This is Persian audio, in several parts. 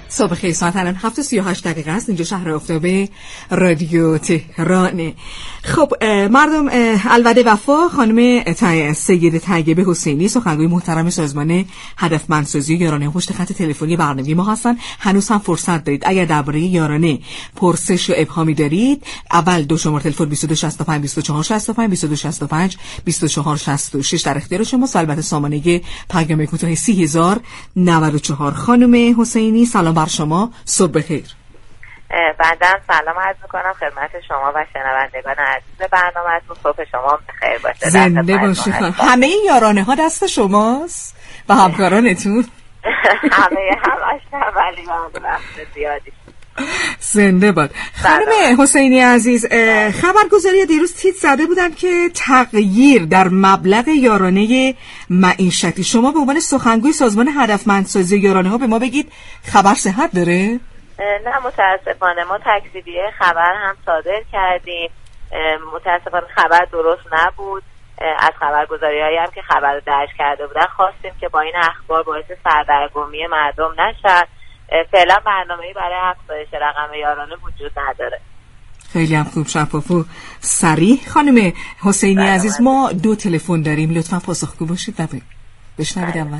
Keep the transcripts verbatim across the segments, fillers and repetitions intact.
صبح خیلی ساعت الان هفت و سی و هشت دقیقه است. اینجا شهر آفتابه رادیو تهرانه. خب مردم، الوده وفا خانم سید طیبه حسینی سخنگوی محترم سازمان هدفمندسازی یارانه پشت خط تلفنی برنامه ما هستن. هنوز هم فرصت دارید اگر درباره یارانه پرسش و ابهامی دارید، اول دو شماره تلفن بیست و دو شصت و پنج بیست و چهار شصت و پنج بیست و دو شصت و پنج بیست و چهار شصت و شش در اختیار شما. البته سامانه پیام کوتاه سی هزار و نود و چهار. خانم حسینی سلام بر شما، صبح بخیر. بندم سلام عرض میکنم خدمت شما و شنوندگان عزیز برنامه‌تون. صبح شما بخیر باشه. زنده باشید. همه یارانه ها دست شماست و همکارانتون؟ همه همش نه، ولی من وقت زیادی. زنده باد. خانم حسینی عزیز، خبرگزاری دیروز تیتر زده بودن که تغییر در مبلغ یارانه معیشتی. شما به عنوان سخنگوی سازمان هدفمندسازی یارانه ها به ما بگید خبر صحت داره؟ نه متاسفانه ما تکذیبیه خبر هم صادر کردیم. متاسفانه خبر درست نبود. از خبرگزاری هایی هم که خبر رو درج کرده بودن خواستیم که با این اخبار باعث سردرگمی مردم نشد. فعلا برنامه‌ای برای افزایش رقم یارانه وجود نداره. خیلی هم خوب، شفاف و صریح. خانم حسینی عزیز، ما دو تلفن داریم، لطفا پاسخگو باشید و بشنوید. اول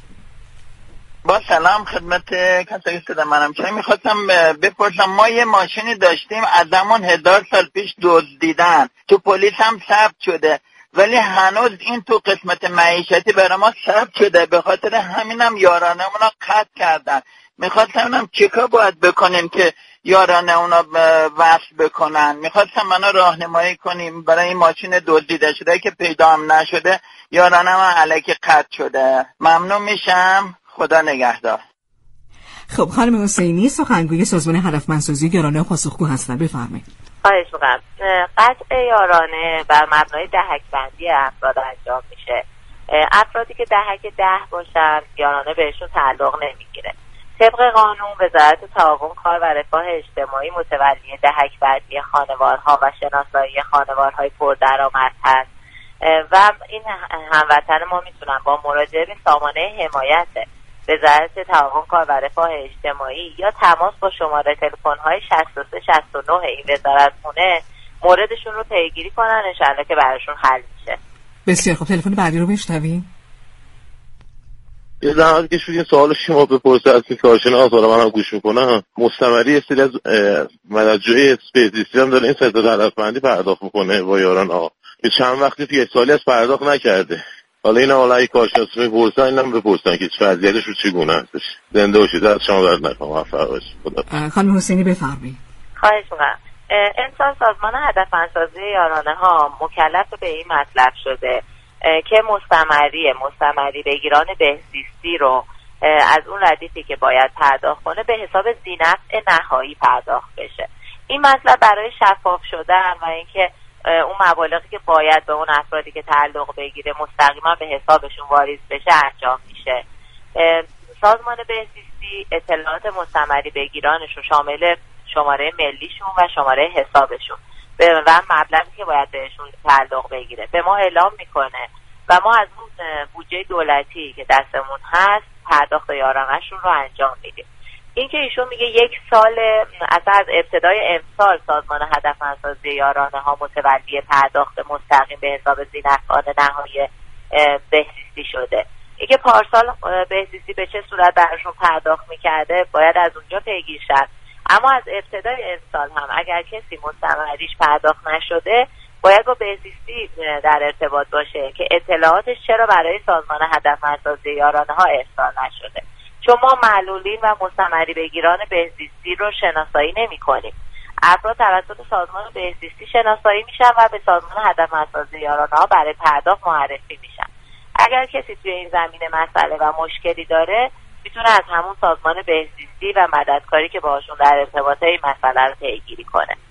با سلام خدمت کسایی که صدا منم چه میخواستم بپرسم، ما یه ماشینی داشتیم از همون هزار سال پیش دزدیدن، تو پلیس هم ثبت شده، ولی هنوز این تو قسمت معیشتی برای ما ثبت شده، به خاطر همینم یارانه اونا قطع کردن. میخواستم ببینم چیکار باید بکنیم که یارانه اونا وصل بکنن. میخواستم منو راهنمایی کنیم برای این ماشین دزدیده شده که پیدا هم نشده، یارانه من الکی قطع شده. ممنون میشم، خدا نگهدار. خب خانم حسینی سخنگوی سازمان هدفمندسازی یارانه پاسخگو هستن، بفرمایید. خواهش می‌کنم. قطع یارانه بر مبنای دهک بندی افراد انجام میشه. افرادی که دهک ده باشن یارانه بهشون تعلق نمیگیره. طبق قانون وزارت تعاون کار و رفاه اجتماعی متولی دهک بندی خانوارها و شناسایی خانوارهای پردرآمد هست و این هموطن ما میتونن با مراجعه به سامانه حمایت وزارت تعاون کار و رفاه اجتماعی یا تماس با شماره تلفن‌های شصت و سه شصت و نه این وزارتخونه موردشون رو پیگیری کنن، ان شاءالله که براشون حل میشه. بسیار خب، تلفن بعدی رو بشنویم. یه زحمت که شد این سوال شما بپرسه از این کارشناس، حالا منم گوش میکنم. مستمری استیل از مددجوی اسپیسیستی هم داره این سداد هدفمندی پرداخت میکنه با یاران ها که چند وقتی توی یک سالی از پرداخت نکرده. حالا این حالا اگه کارشناس میپرسن اینم بپرسن که وضعیتش رو چگونه هستش. زنده باشید، از شما برد نکنم. موفق باشید. خانم حسینی بفرمایید. خواهش می‌کنم. انسان سازمان هدفمندسازی یارانه ها مکلف به این مطلب شده که مستمری مستمری بگیران بهزیستی رو از اون ردیفی که باید پرداخت کنه به حساب ذینفع نهایی پرداخت بشه. این مطلب برای شفاف شدن و اینکه اون مبالغی که باید به اون افرادی که تعلق بگیره مستقیما به حسابشون واریز بشه انجام میشه. سازمان بهزیستی اطلاعات مستمری بگیرانشون شامل شماره ملیشون و شماره حسابشون و مبلغی که باید بهشون تعلق بگیره به ما اعلام میکنه و ما از اون بودجه دولتی که دستمون هست پرداخت یارانه‌شون رو انجام میدیم. این که ایشون میگه یک سال اصلا از ابتدای امسال سازمان هدفمندسازی یارانه ها متولی پرداخت مستقیم به حساب ذینفعان نهایی بهزیستی شده. اینکه پارسال بهزیستی به چه صورت براشون پرداخت میکرده باید از اونجا پیگیر شد، اما از ابتدای امسال هم اگر کسی مستمریش پرداخت نشده باید با بهزیستی در ارتباط باشه که اطلاعاتش چرا برای سازمان هدفمندسازی یارانه ها ارسال نشده، چون ما معلولین و مستمری بگیران بهزیستی رو شناسایی نمی کنیم. افراد توسط سازمان بهزیستی شناسایی میشن و به سازمان هدفمندسازی یارانه ها برای پرداخت معرفی میشن. اگر کسی توی این زمینه مسئله و مشکلی داره میتونه از همون سازمان بهزیستی و مددکاری که باهاشون در ارتباطه این مسئله رو پیگیری کنه.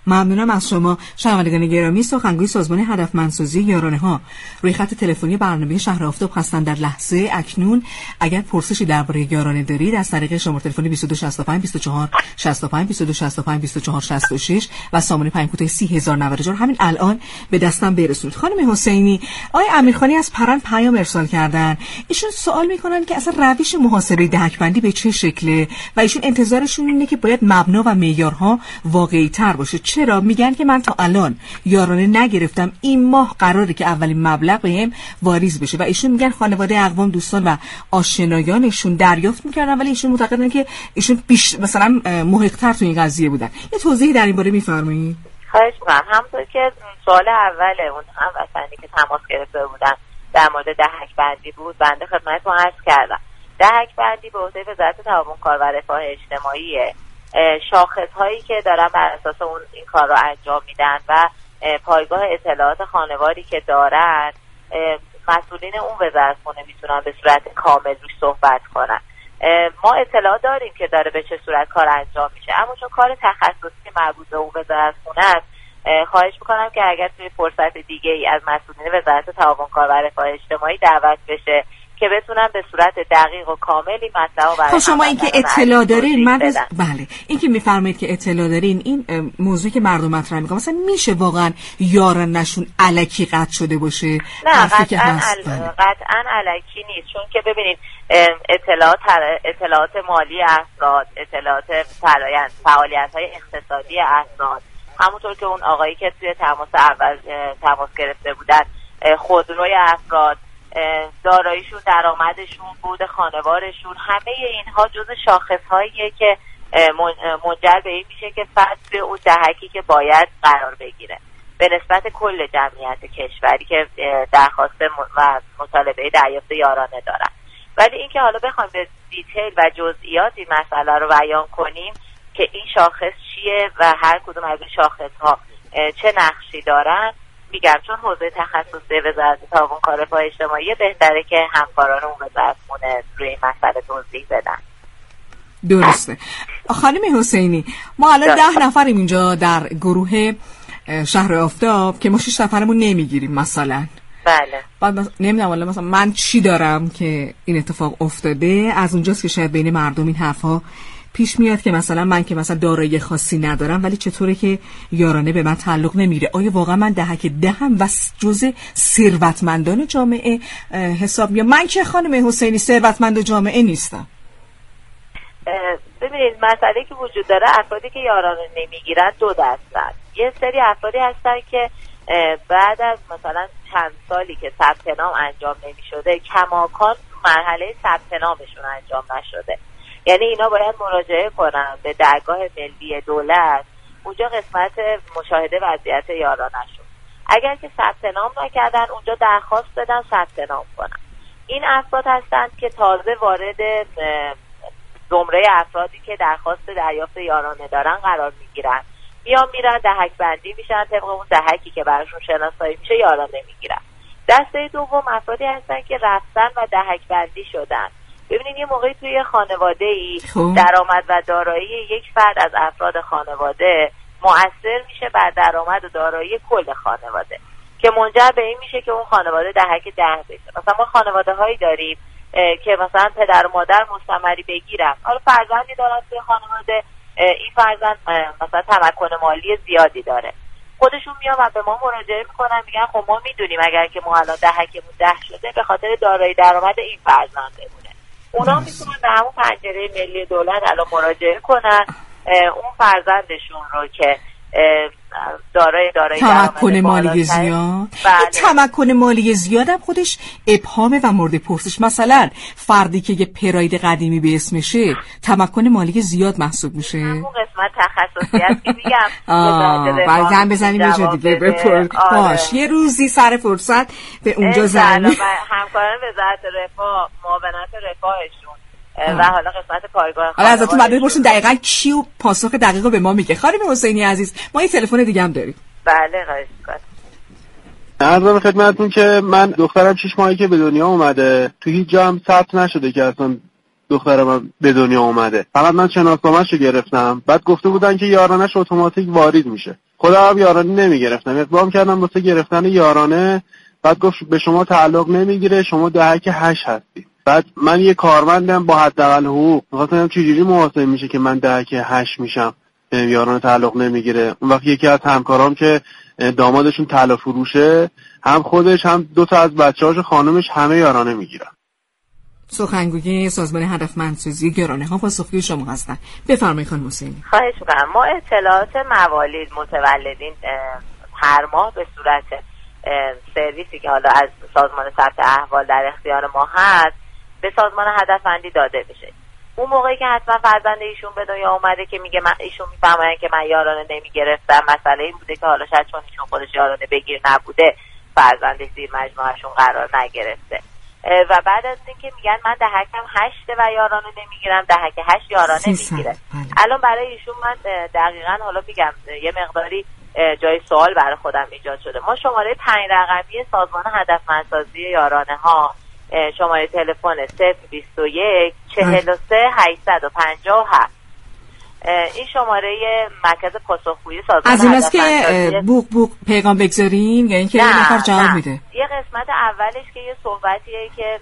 ممنونم از شما. شنوندگان گرامی، سخنگوی سازمان هدفمندسازی یارانه ها روی خط تلفنی برنامه شهر آفتاب هستند در لحظه اکنون. اگر پرسشی درباره یارانه دارید از طریق شماره تلفن بیست و دو شصت و پنج بیست و چهار شصت و پنج بیست و دو شصت و پنج بیست و چهار شصت و شش و سامانه پیام کوتاه سی هزار و نود و چهار همین الان به دستم برسونید. خانم حسینی، آقای امیرخانی از پرن پیام ارسال کردن. ایشون سوال میکنن که اصلا روش محاسبه دهک‌بندی به چه شکله و ایشون انتظارشون اینه که باید مبنا و معیارها واقعی تر باشه. چرا؟ میگن که من تا الان یارانه نگرفتم، این ماه قراره که اولین مبلغ بهم واریز بشه و ایشون میگن خانواده، اقوام، دوستان و آشنایانشون دریافت میکردن ولی ایشون معتقدن که ایشون بیش مثلا محق‌تر تو این قضیه بودن. یه توضیحی در این باره میفرمایید؟ خواهش می‌کنم. همونطور که سوال اول اون هم وطنی که تماس گرفته بودن در مورد دهک بندی بود، بنده خدمتتون عرض کردم دهک بندی به عهده وزارت تعاون کار و رفاه اجتماعی. شاخص هایی که دارن بر اساس اون این کار رو انجام میدن و پایگاه اطلاعات خانواری که دارن، مسئولین اون وزارتخونه میتونن به صورت کامل روش صحبت کنن. ما اطلاع داریم که داره به چه صورت کار انجام میشه، اما چون کار تخصصی مربوط به اون وزارتخونه است، خواهش میکنم که اگر توی فرصت دیگه ای از مسئولین وزارت تعاون کار و رفاه اجتماعی دعوت بشه که بتونن به صورت دقیق و کاملی مطلب رو برای خب شما این که اطلاع دارین، من بز... بله این که میفرمایید که اطلاع دارین، این موضوعی که مردم مطرح میکنن مثلا میشه واقعا یارانه‌شون الکی قطع شده باشه؟ نه قطعا ال... قطعا الکی نیست، چون که ببینید اطلاعات اطلاعات مالی افراد، اطلاعات فعالیت‌های اقتصادی افراد، همونطور که اون آقایی که توی تماس اول تماس گرفته بودن، خودروی افراد، داراییشون، درآمدشون، بود خانوارشون، همه اینها جز شاخص‌هاییه که منجر به این میشه که فرد به اون دهکی که باید قرار بگیره به نسبت کل جمعیت کشوری که درخواست و مطالبه دریافت یارانه دارن. ولی اینکه حالا بخوایم به دیتیل و جزئیات این مسئله رو بیان کنیم که این شاخص چیه و هر کدوم از این شاخص‌ها چه نقشی دارن، میگم چون حوزه تخصصی وزارت تعاون کار و رفاه اجتماعی بهتره که همکاران اون وزارتخونه روی این مسئله توضیح بدن. درسته. خانم حسینی، ما الان ده نفریم اینجا در گروه شهر آفتاب که ما شش نفرمون نمیگیریم مثلا. بله. بعد نمیدونم والا مثلا من چی دارم که این اتفاق افتاده، از اونجاست که شاید بین مردم این حرفا پیش میاد که مثلا من که مثلا دارایی خاصی ندارم ولی چطوره که یارانه به من تعلق نمیره؟ آیا واقعا من دهک دهم و جزء ثروتمندان جامعه حساب میام؟ من که خانم حسینی ثروتمند جامعه نیستم. ببینید مسئله که وجود داره، افرادی که یارانه نمیگیرن دو دستن. یه سری افرادی هستن که بعد از مثلا چند سالی که ثبت نام انجام نمیشده، کماکان مرحله ثبت نامشون انجام نشده، یعنی اینا باید مراجعه کنن به درگاه ملی دولت، اونجا قسمت مشاهده وضعیت یارانه‌شون. اگر که ثبت نام نکردن اونجا درخواست بدن ثبت نام کنن. این افراد هستند که تازه وارد زمره افرادی که درخواست دریافت یارانه دارن قرار میگیرن، یا میرن دهک بندی میشن، طبق اون دهکی که براشون شناسایی میشه یارانه میگیرن. دسته دوم افرادی هستن که رفتن و دهک بندی شدن. ببینید یه موقعی توی خانواده‌ای درآمد و دارایی یک فرد از افراد خانواده مؤثر میشه بر درآمد و دارایی کل خانواده که منجر به این میشه که اون خانواده دهک ده بشه. مثلا ما خانواده هایی داریم که مثلا پدر و مادر مستمری بگیرن، حالا فرزندی دارن توی خانواده، این فرزند مثلا تمکن مالی زیادی داره، خودشون میان و به ما مراجعه میکنن، میگن خب ما میدونیم اگر که ما الان دهکمون ده شده به خاطر دارایی درآمد این فرزنده بوده. اونا میتونن به همون پنجره ملی دولت الان مراجعه کنن اون فرزندشون رو که دارای دارای تمکن مالی زیاد. بله. تمکن مالی زیاد هم خودش ابهامه و مورد پرسش. مثلا فردی که یه پراید قدیمی به اسمشه تمکن مالی زیاد محسوب میشه. همون قسمت تخصصی هست که میگم بعد هم بزنیم یه جا دیگه بپر باش یه روزی سر فرصت به اونجا زنیم. همکاران وزارت رفاه، معاونت رفاهشون و حالا قسمت پایگاه حالا ازتون بعد بپرسیم دقیقاً کی و پاسخ دقیق رو به ما میگه. خانم حسینی عزیز، ما یه تلفن دیگه هم داریم. بله خواهش می‌کنم. عرضم خدمتتون که من دخترم شش ماهی که به دنیا اومده، تو هیچ جا هم ثبت نشده که اصلا دخترم به دنیا اومده. فقط من شناسنامه‌شو گرفتم، بعد گفته بودن که یارانه‌ش اتوماتیک وارد میشه. خودم هم یارانه نمیگرفتم، اقدام کردم واسه گرفتن یارانه، بعد گفت به شما تعلق نمیگیره، شما دهک هشت هستی. بعد من یه کارمندم با حداقل حقوق، می‌خواستم چجوری محاسبه میشه که من دهک هشت میشم یارانه تعلق نمیگیره. اون وقت یکی از همکارام که دامادشون طلا فروشه، هم خودش هم دو تا از بچه‌هاش خانمش همه یارانه میگیرن. سخنگوی سازمان هدفمندسازی گرانه ها پاسخگوی شما هستن. بفرمایید خانم حسینی. خواهش می‌کنم. ما اطلاعات موالید متولدین هر ماه به صورت سرویسی که حالا از سازمان ثبت احوال در اختیار ما هست به سازمان هدفمندی داده بشه. اون موقعی که حتما فرزند ایشون به دنیا اومده که میگه من ایشون میفهمن که من یارانه نمیگرفتم، مسئله این بوده که حالا شاید چون ایشون خودش یارانه بگیر نبوده فرزندش زیر مجموعهشون قرار نگرفته و بعد از اینکه میگن من دهکم هشته و یارانه نمیگیرم، دهک هشت یارانه میگیره. الان برای ایشون من دقیقاً حالا میگم یه مقداری جای سوال برای خودم ایجاد شده. ما شماره پنج رقمی سازمان هدفمندسازی یارانه ها، شماره تلفن صفر بیست و یک چهل و سه هشتصد و پنجاه و هفت، این شماره مرکز پاسخگویی سازمان از این است که بوق بوق پیغام بگذارین یا اینکه یه نفر جواب میده؟ یه قسمت اولش که یه صحبتیه که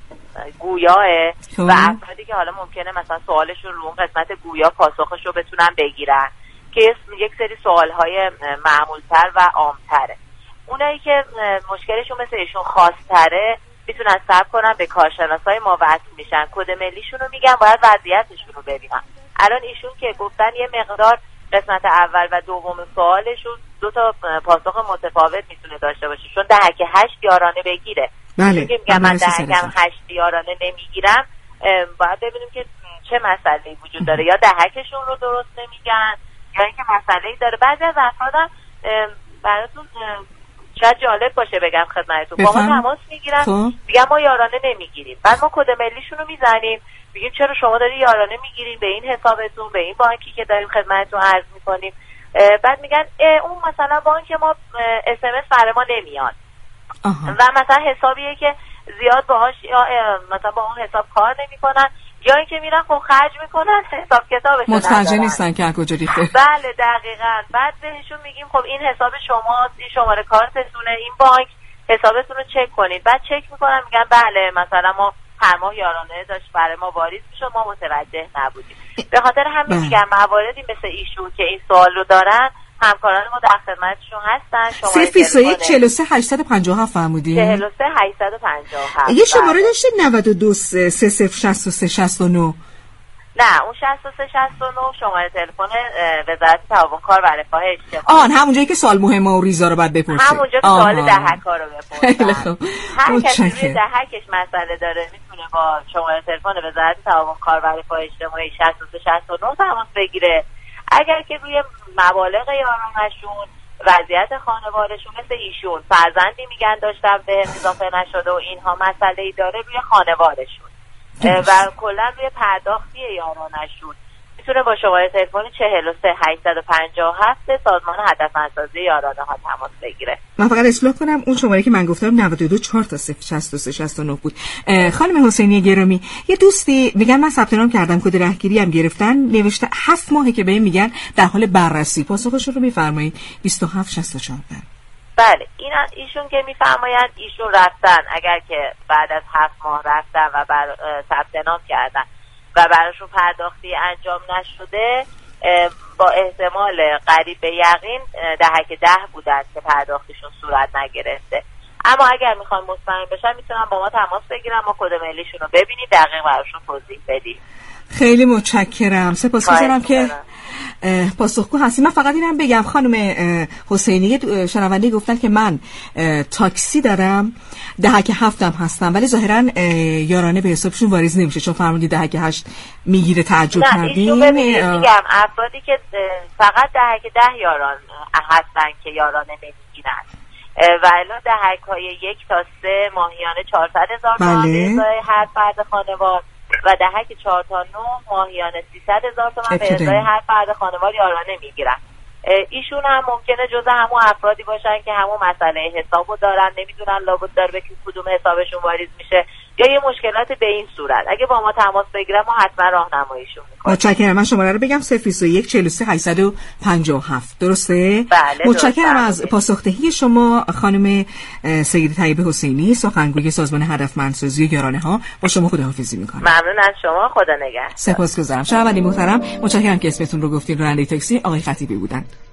گویاه و افرادی که حالا ممکنه مثلا سوالشون رو اون قسمت گویا پاسخش رو بتونن بگیرن که یک سری سوالهای معمولتر و عامتره. اونایی که مشکلشون مثل ایشون خاص‌تره میتونن صبر کنن به کارشناسای ما وصل میشن، کد ملیشون رو میگن، باید وضعیتشون رو ببینن. الان ایشون که گفتن یه مقدار قسمت اول و دوم سوالشون دو تا پاسخ متفاوت میتونه داشته باشه، چون دهک هشت یارانه بگیره. بله. که میگم من دهکم هشت یارانه نمیگیرم، باید ببینیم که چه مسئله‌ای وجود داره، یا دهکشون رو درست نمیگن یا اینکه مسئله‌ای داره. بعضی از افرادم براتون شاید جالب باشه بگم خدمتتون، با ما تماس میگیرن میگن ما یارانه نمیگیریم، بعد ما کد ملیشون رو میزنیم میگیم چرا شما داری یارانه میگیرین به این حسابتون به این بانکی که داریم خدمتتون عرض میکنیم، بعد میگن اون مثلا بانک ما اس ام اس برای ما نمیاد و مثلا حسابیه که زیاد باهاش یا مثلا با اون حساب کار نمیکنن یا اینکه میرن خب خرج میکنن حساب کتابشون متوجه نیستن که از کجا ریخته. بله دقیقاً. بعد بهشون میگیم خب این حساب شماست، این شماره کارتتونه، این بانک حسابتون رو چک کنید. بعد چک میکنن میگن بله مثلا ما هر ماه یارانه داشت برای ما واریز میشد ما متوجه نبودیم. به خاطر همین میگم مواردی مثل ایشون که این سوال رو دارن همکاران ما در خدمتشون هستن. شماره تلفن چهل و سه هشتصد و پنجاه و هفت فرمودین؟ چهل و سه هشتصد و پنجاه و هفت. یه شماره داشتید نود و دو سه صفر شصت و سه شصت و نه؟ نه اون شصت و سه شصت و نه شماره تلفن وزارت تعاون کار و رفاه اجتماعی. آن همونجایی که سوال مهمه و ریزا رو بعد بپرسید. همونجا که سوال دهک‌ها رو بپرسید. خیلی خوب. هر کسی روی دهکش مسئله داره میتونه با شماره تلفن وزارت تعاون کار و رفاه اجتماعی شصت و سه شصت و نه تماس بگیره. اگر که روی مبالغ یارانه‌شون وضعیت خانواده‌شون مثل ایشون فرزندی میگن داشتن به اضافه نشده و اینها مسئله‌ای داره روی خانواده‌شون و کلا روی پرداختی یارانه‌شون میتونه با شماره تلفن چهل و سه هشتصد و پنجاه و هفت سازمان هدفمندسازی یارانه ها تماس بگیره. من فقط اصلاح کنم اون شماره که من گفتم نود و دو چهار تا صفر شصت و سه شصت و نه بود. خانم حسینی گرامی، یه دوستی میگن من ثبت نام کردم کد رهگیری هم گرفتن، نوشته هفت ماهه که بهم میگن در حال بررسی. پاسخش رو میفرمایید؟ بیست و هفت شصت و چهار. بله این ایشون که میفرمایند ایشون رفتن اگر که بعد از هفت ماه رفتن و بر ثبت نام کردن و براشون پرداختی انجام نشده با احتمال قریب به یقین دهک ده بودن که پرداختشون صورت نگرفته. اما اگر میخوان مطمئن بشن میتونن با ما تماس بگیرن، ما کد ملیشون رو ببینید دقیق براشون توضیح بدیم. خیلی متشکرم، سپاسگزارم که پاسخگو هستی. من فقط اینم بگم خانم حسینی شنونده گفتن که من تاکسی دارم دهک هفتم هستم ولی ظاهرا یارانه به حسابشون واریز نمیشه چون فرمودید دهک هشت میگیره. تعجب کردیم. نه میگم افرادی که فقط دهک ده یاران هستن که یارانه نمیگیرن و الا دهک های یک تا سه ماهیانه چهارصد هزار تومان به هر فرد خانوار و دهک چهار تا نه ماهیانه سیصد هزار تومان به ازای هر فرد خانوار یارانه میگیرن. ایشون هم ممکنه جزء همون افرادی باشن که همون مسئله حسابو دارن، نمیدونن لابد داره به کدوم حسابشون واریز میشه یا یه مشکلات به این صورت، اگه با ما تماس بگیرن ما حتما راهنماییشون میکنیم. متشکرم. من شماره رو بگم صفر بیست و یک چهل و سه هشتصد و پنجاه و هفت. درسته؟ بله. متشکرم از پاسخدهی شما خانم سیده طیبه حسینی، سخنگوی سازمان هدفمندسازی یارانه ها. با شما خداحافظی میکنم. ممنون از شما، خدا نگهدار. سپاسگزارم. شنوندگان محترم، متشکرم که اسمتون رو گفتین. راننده تاکسی آقای خطیبی بودن.